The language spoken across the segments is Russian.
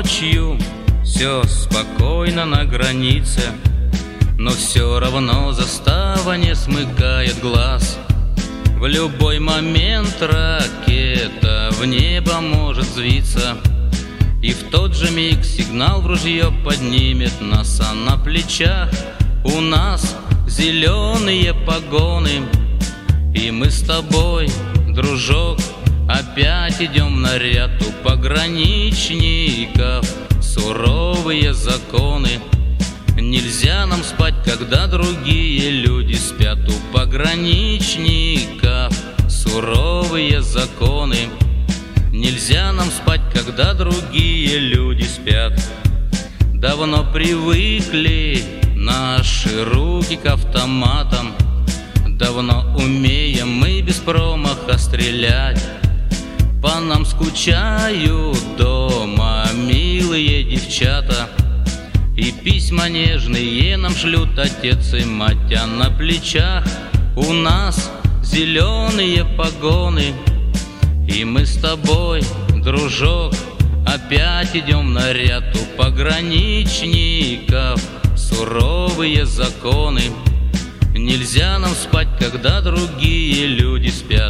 ночью все спокойно на границе, но все равно застава не смыкает глаз. В любой момент ракета в небо может взвиться, и в тот же миг сигнал в ружье поднимет нас, а на плечах у нас зеленые погоны. И мы с тобой, дружок, опять идем в наряд у пограничников. Суровые законы. Нельзя нам спать, когда другие люди спят. У пограничников суровые законы. Нельзя нам спать, когда другие люди спят. Давно привыкли наши руки к автоматам, давно умеем мы без промаха стрелять. По нам скучают дома милые девчата, и письма нежные нам шлют отец и мать. А на плечах у нас зеленые погоны. И мы с тобой, дружок, опять идем в наряд у пограничников. Суровые законы. Нельзя нам спать, когда другие люди спят.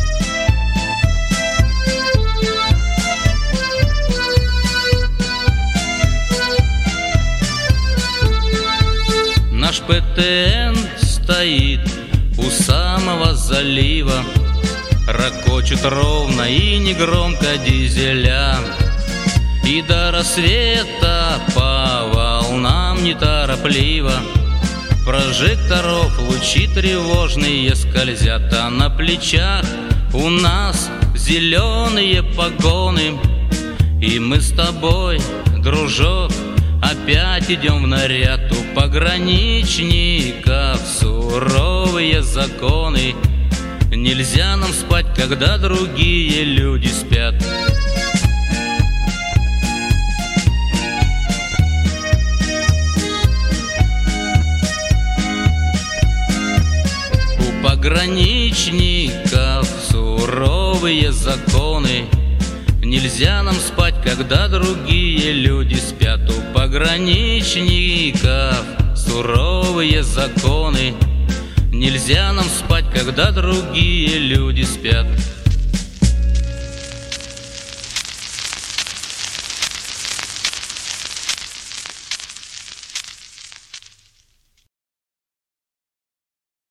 Наш ПТН стоит у самого залива, рокочут ровно и негромко дизеля. И до рассвета по волнам неторопливо прожекторов лучи тревожные скользят. А на плечах у нас зеленые погоны. И мы с тобой, дружок, опять идем в наряд у пограничников. Суровые законы. Нельзя нам спать, когда другие люди спят. У пограничников суровые законы. Нельзя нам спать, когда другие люди спят. У пограничников суровые законы. Нельзя нам спать, когда другие люди спят.